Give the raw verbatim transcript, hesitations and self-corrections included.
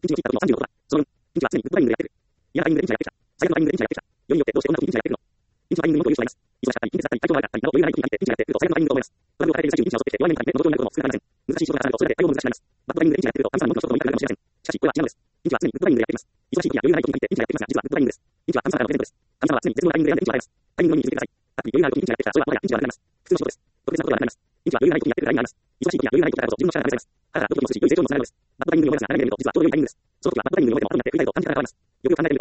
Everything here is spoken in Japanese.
ピンチを切った時のさんじゅうごことだ。その分、ピンチは常にグッドタイミングでやってくる。嫌なタイミングでピンチがやってきた。最悪のタイミングでピンチがやってきた。よりによってどうしてこんなことにピンチがやってくるの。ピンチはタイミングにもという人がいます。忙しかったり、ピンチだったり、体調が悪かったり、など余裕がない時に限ってピンチがやってくると最悪のタイミングと思います。トラブルを抱えている最中にピンチが襲ってきて弱い目に感じて喉になることも少なくありません。難しい仕事が重なるとそれで対応も難しくなります。バッドタイミングでピンチがやってくると神様の元の人とも言いたくなるかもしれません。しかし、これは違うのです。ピンチは常にグッドタイミングでやってきます。忙しい時や余裕がない時に限ってピンチがやってきますが、実はグッドタイミングです。ピンチは神様からのプレゼントです。神様は常に絶妙なタイミングで選んでピンチを与えます。タイミングのみに気づいてください。あっ余裕がある時にピンチがやってきた。それはもはやピンチはなくなります。普通の仕事です。特別なことはなくなります。ピンチは余裕がない時にやってくるラインがあります。忙しい時や余裕がない時だからこそ自分の力が試されます。だからどこにも筋良い成長にもつながるのです。バッドタイミングに思いますが長い目で見ると実はちょうど良いタイミングです。その時はバッドタイミングに思えても後になって振り返ると感じ方が変わります。よくよく考えてみると